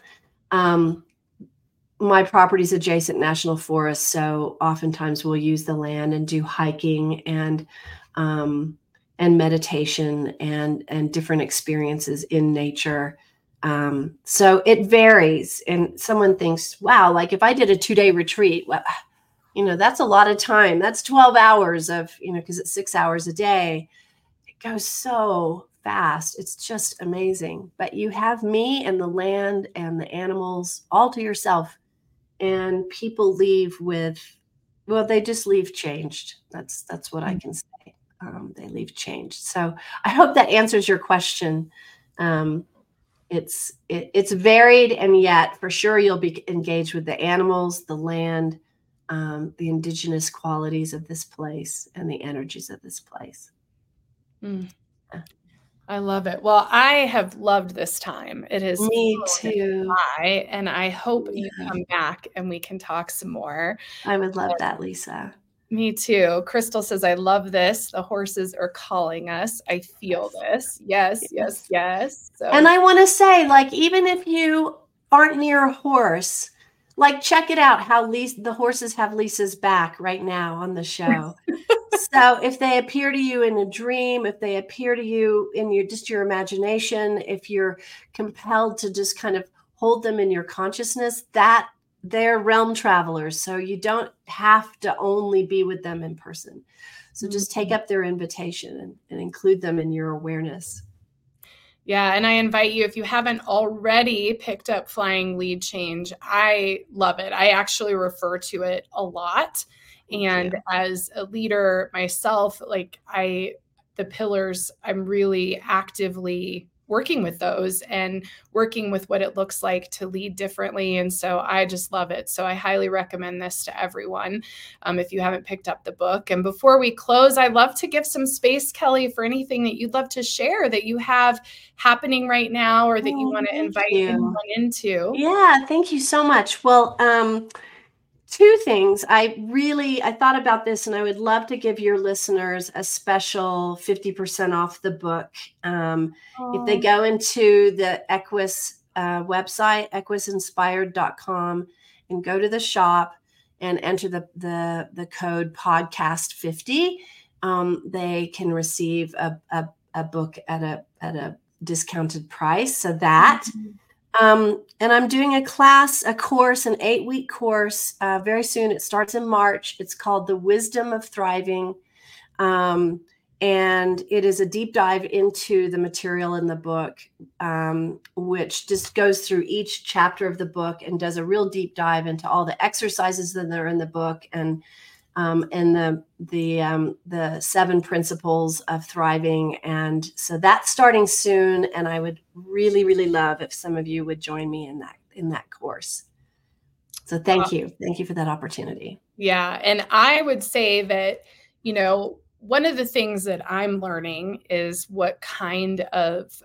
My property's adjacent national forest, so oftentimes we'll use the land and do hiking and meditation and different experiences in nature. So it varies. And someone thinks, wow, like if I did a 2-day retreat, well, you know, that's a lot of time. That's 12 hours of, you know, because it's 6 hours a day. It goes so fast. It's just amazing. But you have me and the land and the animals all to yourself. And people leave with, well, they just leave changed. That's what I can say. They leave changed. So I hope that answers your question. It's varied, and yet for sure you'll be engaged with the animals, the land, the indigenous qualities of this place, and the energies of this place. I love it. Well, I have loved this time. It has me too. And I hope you come back and we can talk some more. I would love that, Lisa. Me too. Crystal says, I love this. The horses are calling us. I feel this. Yes. So. And I want to say, like, even if you aren't near a horse, like, check it out how the horses have Lisa's back right now on the show. So if they appear to you in a dream, if they appear to you in your imagination, if you're compelled to just kind of hold them in your consciousness, that they're realm travelers. So you don't have to only be with them in person. So just take up their invitation and include them in your awareness. Yeah. And I invite you, if you haven't already picked up Flying Lead Change, I love it. I actually refer to it a lot. And as a leader myself, like the pillars, I'm really actively working with those and working with what it looks like to lead differently. And so I just love it. So I highly recommend this to everyone if you haven't picked up the book. And before we close, I'd love to give some space, Kelly, for anything that you'd love to share that you have happening right now or that you want to invite anyone into. Yeah, thank you so much. Well, two things. I thought about this, and I would love to give your listeners a special 50% off the book. If they go into the Equus website, equisinspired.com, and go to the shop and enter the code podcast50, they can receive a book at a discounted price. So that. And I'm doing a course, an 8-week course very soon. It starts in March. It's called The Wisdom of Thriving. And it is a deep dive into the material in the book, which just goes through each chapter of the book and does a real deep dive into all the exercises that are in the book and the 7 principles of thriving. And so that's starting soon. And I would really, really love if some of you would join me in that course. So thank you. Thank you for that opportunity. Yeah. And I would say that, one of the things that I'm learning is what kind of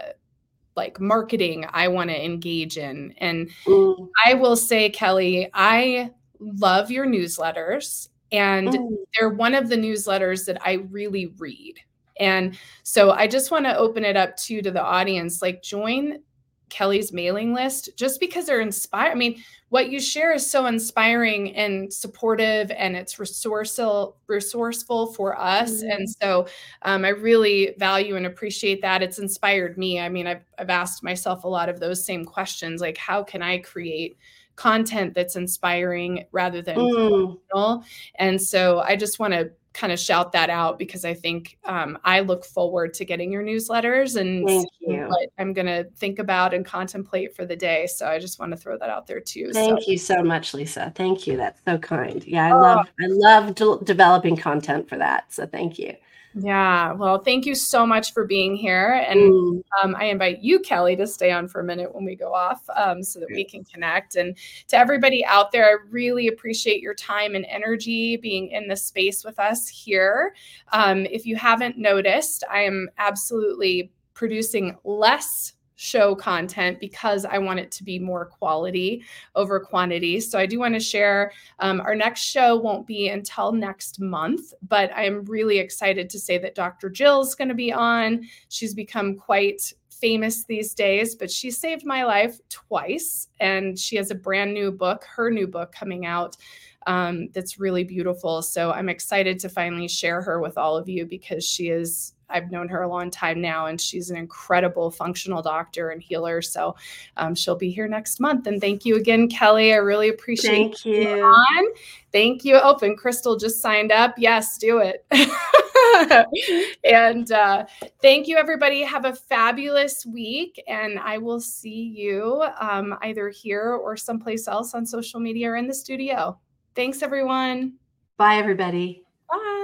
marketing I want to engage in. And I will say, Kelly, I love your newsletters. And they're one of the newsletters that I really read. And so I just want to open it up to the audience, join Kelly's mailing list just because they're inspired. I mean, what you share is so inspiring and supportive, and it's resourceful for us. And so I really value and appreciate that. It's inspired me. I mean, I've asked myself a lot of those same questions, like how can I create content that's inspiring rather than promotional. And so I just want to kind of shout that out because I think I look forward to getting your newsletters and what I'm going to think about and contemplate for the day. So I just want to throw that out there too. Thank you so much, Lisa. Thank you. That's so kind. Yeah, I love developing content for that. So thank you. Yeah. Well, thank you so much for being here. And I invite you, Kelly, to stay on for a minute when we go off so that we can connect. And to everybody out there, I really appreciate your time and energy being in this space with us here. If you haven't noticed, I am absolutely producing less show content because I want it to be more quality over quantity. So I do want to share our next show won't be until next month, but I'm really excited to say that Dr. Jill's going to be on. She's become quite famous these days, but she saved my life twice. And she has a brand new book, her new book coming out that's really beautiful. So I'm excited to finally share her with all of you because I've known her a long time now, and she's an incredible functional doctor and healer. So she'll be here next month. And thank you again, Kelly. I really appreciate you on. Thank you. Oh, and Crystal just signed up. Yes, do it. And thank you, everybody. Have a fabulous week. And I will see you either here or someplace else on social media or in the studio. Thanks, everyone. Bye, everybody. Bye.